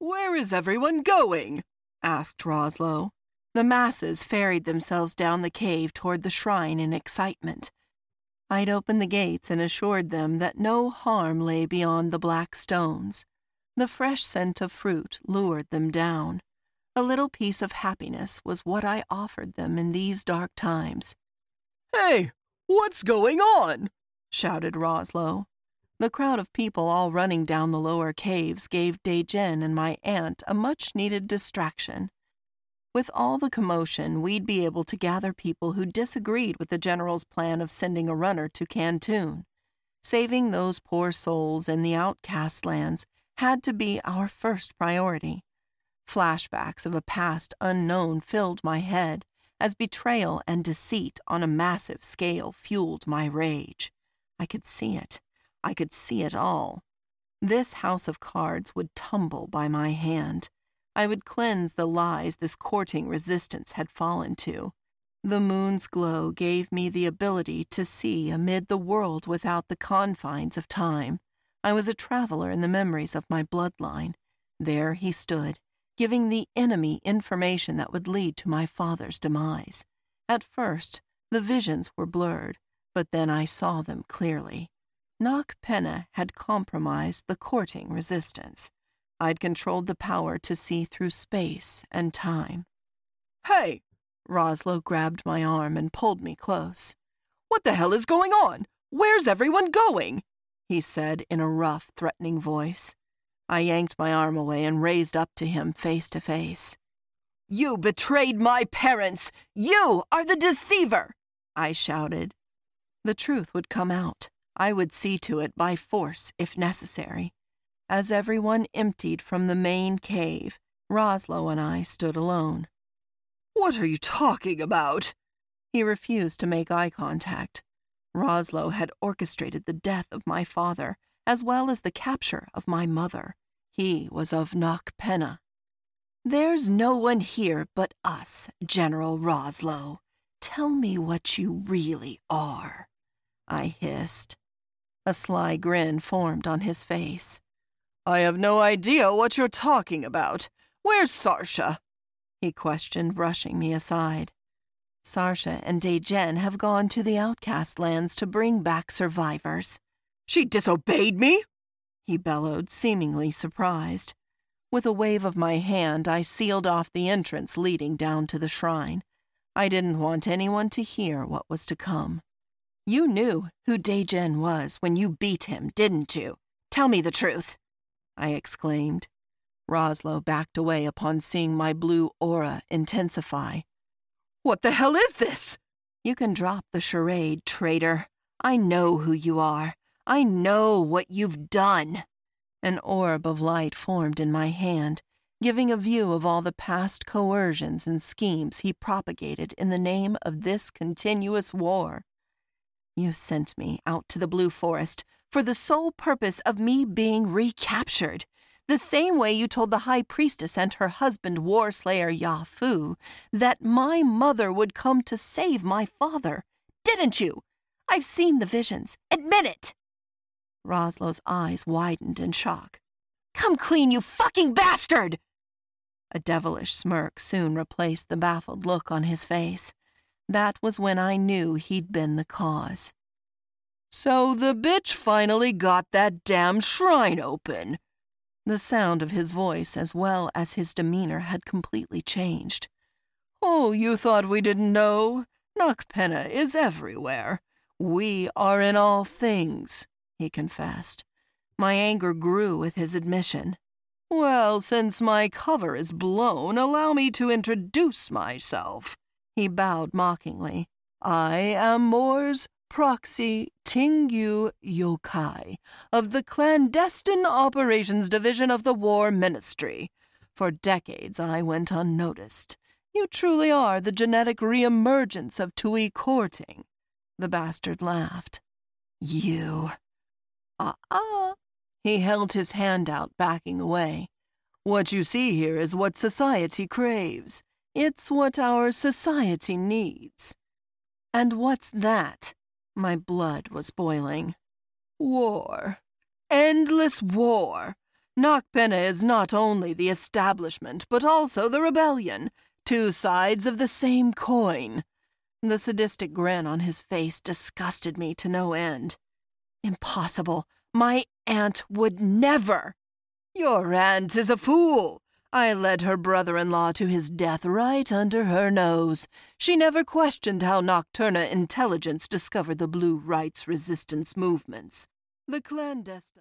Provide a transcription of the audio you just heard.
Where is everyone going?" asked Roslo. The masses ferried themselves down the cave toward the shrine in excitement. I'd opened the gates and assured them that no harm lay beyond the black stones. The fresh scent of fruit lured them down. A little piece of happiness was what I offered them in these dark times. "Hey, what's going on?" shouted Roslo. The crowd of people all running down the lower caves gave Dejin and my aunt a much-needed distraction. With all the commotion, we'd be able to gather people who disagreed with the general's plan of sending a runner to Khantoon. Saving those poor souls in the outcast lands had to be our first priority. Flashbacks of a past unknown filled my head as betrayal and deceit on a massive scale fueled my rage. I could see it. I could see it all. This house of cards would tumble by my hand. I would cleanse the lies this courting resistance had fallen to. The moon's glow gave me the ability to see amid the world without the confines of time. I was a traveler in the memories of my bloodline. There he stood, giving the enemy information that would lead to my father's demise. At first, the visions were blurred, but then I saw them clearly. Nak Penna had compromised the courting resistance. I'd controlled the power to see through space and time. "Hey!" Roslo grabbed my arm and pulled me close. "What the hell is going on? Where's everyone going?" he said in a rough, threatening voice. I yanked my arm away and raised up to him face to face. "You betrayed my parents! You are the deceiver!" I shouted. The truth would come out. I would see to it by force if necessary. As everyone emptied from the main cave, Roslo and I stood alone. "What are you talking about?" He refused to make eye contact. Roslo had orchestrated the death of my father, as well as the capture of my mother. He was of Nak Penna. "There's no one here but us, General Roslo. Tell me what you really are," I hissed. A sly grin formed on his face. "I have no idea what you're talking about. Where's Sarsha?" he questioned, brushing me aside. "Sarsha and Dejin have gone to the outcast lands to bring back survivors." "She disobeyed me?" he bellowed, seemingly surprised. With a wave of my hand, I sealed off the entrance leading down to the shrine. I didn't want anyone to hear what was to come. "You knew who Dejin was when you beat him, didn't you? Tell me the truth," I exclaimed. Roslo backed away upon seeing my blue aura intensify. "What the hell is this?" "You can drop the charade, traitor. I know who you are. I know what you've done." An orb of light formed in my hand, giving a view of all the past coercions and schemes he propagated in the name of this continuous war. "You sent me out to the Blue Forest for the sole purpose of me being recaptured, the same way you told the High Priestess and her husband, Warslayer Yafu, that my mother would come to save my father, didn't you? I've seen the visions. Admit it!" Roslo's eyes widened in shock. "Come clean, you fucking bastard!" A devilish smirk soon replaced the baffled look on his face. That was when I knew he'd been the cause. "So the bitch finally got that damn shrine open." The sound of his voice as well as his demeanor had completely changed. "Oh, you thought we didn't know? Nak Penna is everywhere. We are in all things," he confessed. My anger grew with his admission. "Well, since my cover is blown, allow me to introduce myself." He bowed mockingly. "I am Moore's proxy Tingyu Yokai of the Clandestine Operations Division of the War Ministry. For decades I went unnoticed. You truly are the genetic reemergence of Tui courting." The bastard laughed. "You." He held his hand out, backing away. "What you see here is what society craves. It's what our society needs." "And what's that?" My blood was boiling. "War. Endless war. Knockpenna is not only the establishment, but also the rebellion, two sides of the same coin. The sadistic grin on his face disgusted me to no end. Impossible. My aunt would never. Your aunt is a fool. I led her brother-in-law to his death right under her nose. She never questioned how Nocturna intelligence discovered the Blue Rights resistance movements. The clandestine...